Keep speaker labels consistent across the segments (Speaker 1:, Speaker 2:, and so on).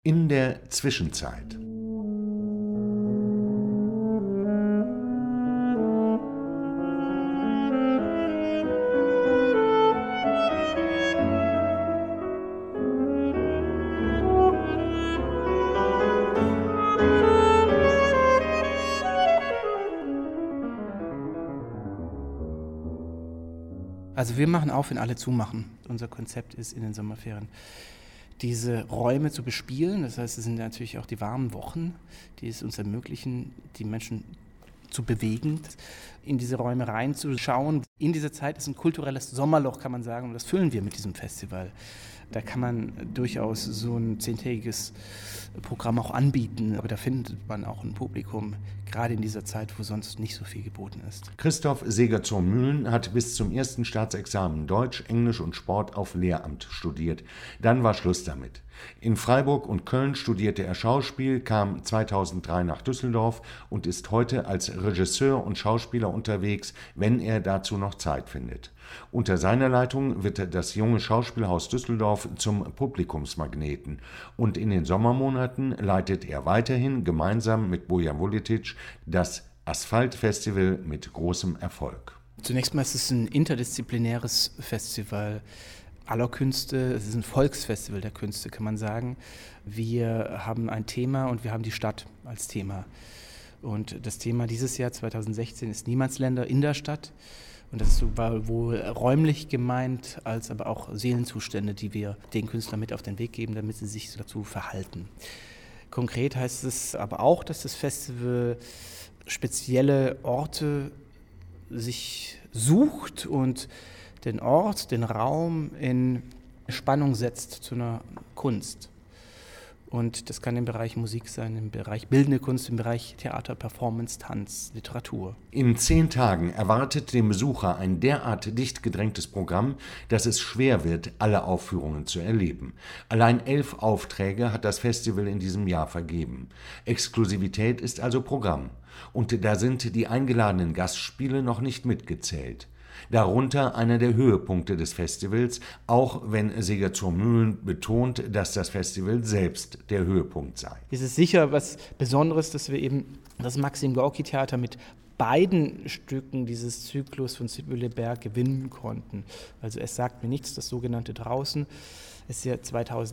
Speaker 1: In der Zwischenzeit.
Speaker 2: Also wir machen auf, wenn alle zumachen. Unser Konzept ist in den Sommerferien, diese Räume zu bespielen. Das heißt, es sind natürlich auch die warmen Wochen, die es uns ermöglichen, die Menschen zu bewegen, in diese Räume reinzuschauen. In dieser Zeit ist ein kulturelles Sommerloch, kann man sagen, und das füllen wir mit diesem Festival. Da kann man durchaus so ein 10-tägiges Programm auch anbieten, aber da findet man auch ein Publikum, gerade in dieser Zeit, wo sonst nicht so viel geboten ist.
Speaker 1: Christoph Seger-zur-Mühlen hat bis zum ersten Staatsexamen Deutsch, Englisch und Sport auf Lehramt studiert. Dann war Schluss damit. In Freiburg und Köln studierte er Schauspiel, kam 2003 nach Düsseldorf und ist heute als Regisseur und Schauspieler unterwegs, wenn er dazu noch Zeit findet. Unter seiner Leitung wird das junge Schauspielhaus Düsseldorf zum Publikumsmagneten und in den Sommermonaten leitet er weiterhin gemeinsam mit Bojan Vuletic das Asphalt-Festival mit großem Erfolg.
Speaker 2: Zunächst mal ist es ein interdisziplinäres Festival aller Künste. Es ist ein Volksfestival der Künste, kann man sagen. Wir haben ein Thema und wir haben die Stadt als Thema. Und das Thema dieses Jahr 2016 ist Niemandsländer in der Stadt. Und das ist sowohl räumlich gemeint, als aber auch Seelenzustände, die wir den Künstlern mit auf den Weg geben, damit sie sich dazu verhalten. Konkret heißt es aber auch, dass das Festival spezielle Orte sich sucht und den Ort, den Raum in Spannung setzt zu einer Kunst. Und das kann im Bereich Musik sein, im Bereich bildende Kunst, im Bereich Theater, Performance, Tanz, Literatur.
Speaker 1: In 10 Tagen erwartet den Besucher ein derart dicht gedrängtes Programm, dass es schwer wird, alle Aufführungen zu erleben. Allein 11 Aufträge hat das Festival in diesem Jahr vergeben. Exklusivität ist also Programm. Und da sind die eingeladenen Gastspiele noch nicht mitgezählt. Darunter einer der Höhepunkte des Festivals, auch wenn Seger-zur-Mühlen betont, dass das Festival selbst der Höhepunkt sei.
Speaker 2: Es ist sicher was Besonderes, dass wir eben das Maxim-Gorki-Theater mit beiden Stücken dieses Zyklus von Sibylle Berg gewinnen konnten. Also es sagt mir nichts, das sogenannte Draußen ist ja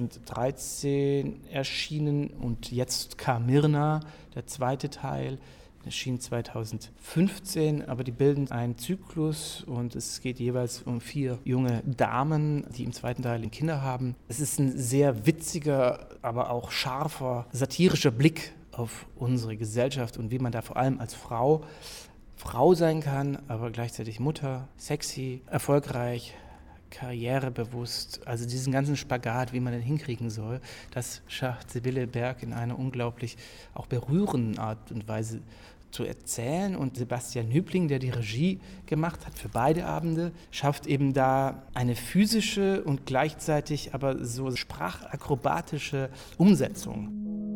Speaker 2: 2013 erschienen und jetzt kam Myrna, der zweite Teil, erschien 2015, aber die bilden einen Zyklus und es geht jeweils um 4 junge Damen, die im zweiten Teil Kinder haben. Es ist ein sehr witziger, aber auch scharfer, satirischer Blick auf unsere Gesellschaft und wie man da vor allem als Frau sein kann, aber gleichzeitig Mutter, sexy, erfolgreich, karrierebewusst, also diesen ganzen Spagat, wie man den hinkriegen soll, das schafft Sibylle Berg in einer unglaublich auch berührenden Art und Weise zu erzählen. Und Sebastian Hübling, der die Regie gemacht hat für beide Abende, schafft eben da eine physische und gleichzeitig aber so sprachakrobatische Umsetzung.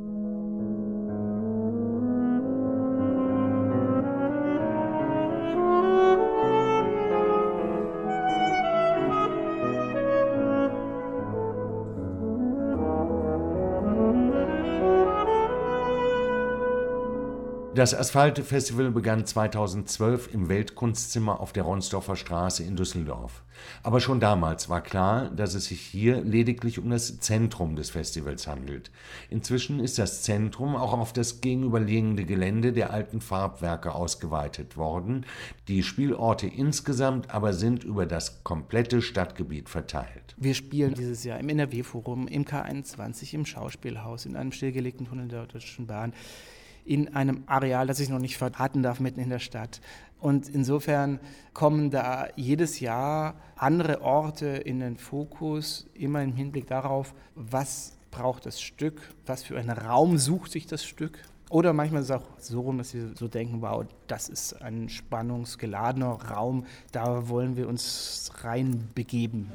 Speaker 1: Das Asphalt-Festival begann 2012 im Weltkunstzimmer auf der Ronsdorfer Straße in Düsseldorf. Aber schon damals war klar, dass es sich hier lediglich um das Zentrum des Festivals handelt. Inzwischen ist das Zentrum auch auf das gegenüberliegende Gelände der alten Farbwerke ausgeweitet worden. Die Spielorte insgesamt aber sind über das komplette Stadtgebiet verteilt.
Speaker 2: Wir spielen dieses Jahr im NRW-Forum, im K21, im Schauspielhaus, in einem stillgelegten Tunnel der Deutschen Bahn, in einem Areal, das ich noch nicht verraten darf, mitten in der Stadt. Und insofern kommen da jedes Jahr andere Orte in den Fokus, immer im Hinblick darauf, was braucht das Stück, was für einen Raum sucht sich das Stück. Oder manchmal ist es auch so rum, dass wir so denken, wow, das ist ein spannungsgeladener Raum, da wollen wir uns reinbegeben.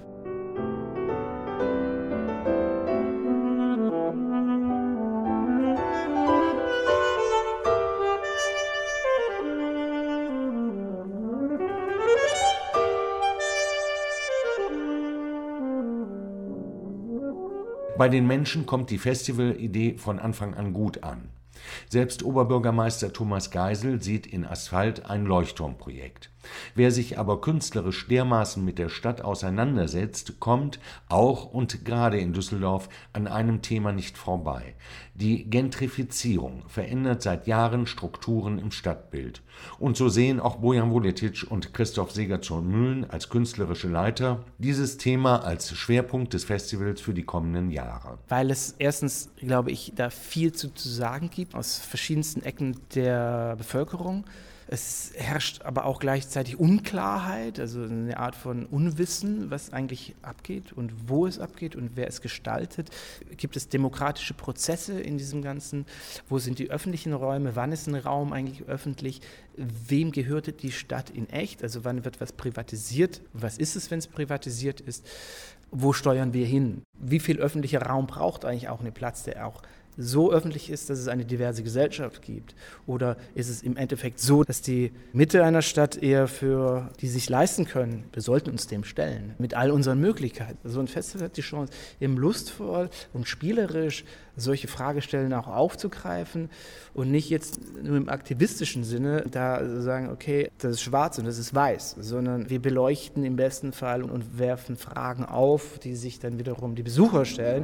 Speaker 1: Bei den Menschen kommt die Festivalidee von Anfang an gut an. Selbst Oberbürgermeister Thomas Geisel sieht in Asphalt ein Leuchtturmprojekt. Wer sich aber künstlerisch dermaßen mit der Stadt auseinandersetzt, kommt, auch und gerade in Düsseldorf, an einem Thema nicht vorbei. Die Gentrifizierung verändert seit Jahren Strukturen im Stadtbild. Und so sehen auch Bojan Vuletic und Christoph Segerson-Mühlen als künstlerische Leiter dieses Thema als Schwerpunkt des Festivals für die kommenden Jahre.
Speaker 2: Weil es erstens, glaube ich, da viel zu sagen gibt aus verschiedensten Ecken der Bevölkerung. Es herrscht aber auch gleichzeitig Unklarheit, also eine Art von Unwissen, was eigentlich abgeht und wo es abgeht und wer es gestaltet. Gibt es demokratische Prozesse in diesem Ganzen? Wo sind die öffentlichen Räume? Wann ist ein Raum eigentlich öffentlich? Wem gehört die Stadt in echt? Also wann wird was privatisiert? Was ist es, wenn es privatisiert ist? Wo steuern wir hin? Wie viel öffentlicher Raum braucht eigentlich auch einen Platz, der auch so öffentlich ist, dass es eine diverse Gesellschaft gibt? Oder ist es im Endeffekt so, dass die Mitte einer Stadt eher für die sich leisten können? Wir sollten uns dem stellen, mit all unseren Möglichkeiten. So ein Festival hat die Chance, eben lustvoll und spielerisch solche Fragestellungen auch aufzugreifen und nicht jetzt nur im aktivistischen Sinne da sagen, okay, das ist schwarz und das ist weiß, sondern wir beleuchten im besten Fall und werfen Fragen auf, die sich dann wiederum die Besucher stellen.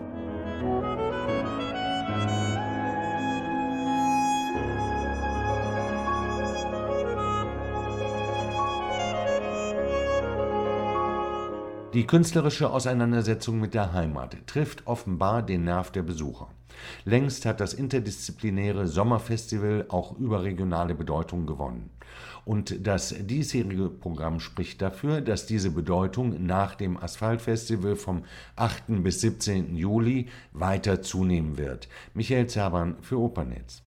Speaker 1: Die künstlerische Auseinandersetzung mit der Heimat trifft offenbar den Nerv der Besucher. Längst hat das interdisziplinäre Sommerfestival auch überregionale Bedeutung gewonnen. Und das diesjährige Programm spricht dafür, dass diese Bedeutung nach dem Asphaltfestival vom 8. bis 17. Juli weiter zunehmen wird. Michael Zerban für Opernetz.